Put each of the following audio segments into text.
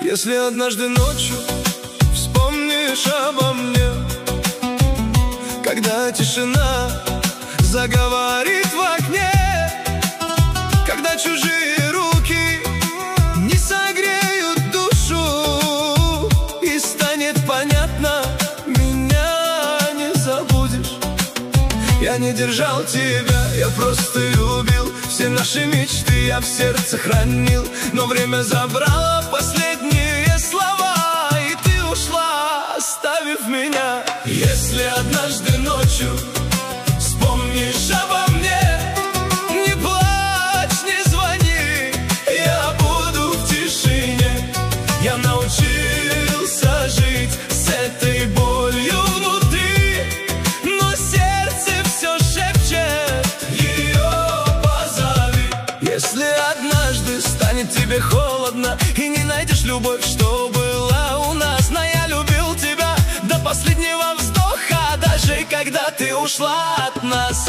Если однажды ночью вспомнишь обо мне, когда тишина заговорит в окне, когда чужие руки не согреют душу, и станет понятно, меня не забудешь. Я не держал тебя, я просто любил. Все наши мечты я в сердце хранил, но время забрало последние слова, и ты ушла, оставив меня. Если однажды ночью вспомнишь обо мне, не плачь, не звони, я буду в тишине. Я научился жить с этой болью внутри, но сердце все шепчет: ее позови. Если однажды станет тебе холодно и не найдешь любовь, что была у нас, но я любил тебя до последнего вздоха, даже когда ты ушла от нас.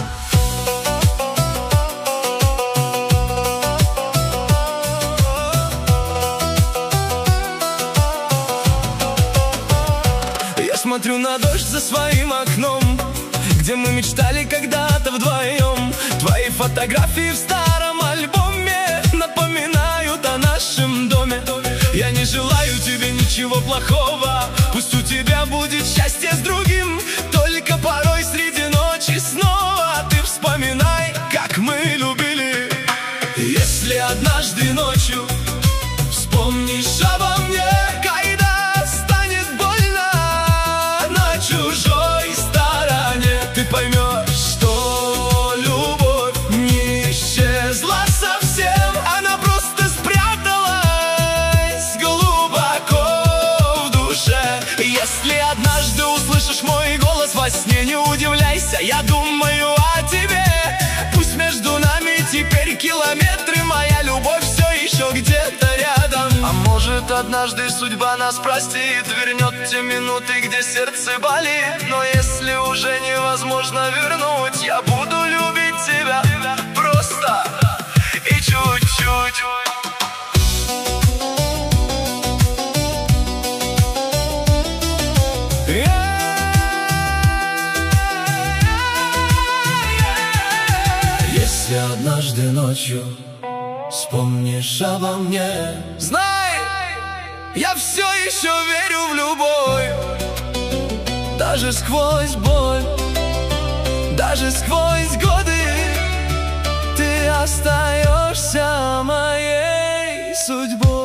Я смотрю на дождь за своим окном, где мы мечтали когда-то вдвоем. Твои фотографии в старом альбоме напоминают о нашем доме. Я не желаю тебе ничего плохого, пусть у тебя будет счастье с другим. Только порой среди ночи снова ты вспоминай, как мы любили. Если однажды ночью вспомнишь обо мне, когда станет больно на чужой стороне, ты поймешь, что любовь не исчезла совсем, она просто спряталась глубоко в душе. Если однажды услышишь мой голос во сне, не удивляйся, я думаю о тебе. Пусть между нами теперь километры, моя любовь все еще где-то рядом. А может, однажды судьба нас простит, вернет те минуты, где сердце болит. Но если уже невозможно вернуть, я буду любить тебя просто и чуть-чуть. Если однажды ночью вспомнишь обо мне, знай, я все еще верю в любовь. Даже сквозь боль, даже сквозь годы, ты остаешься моей судьбой.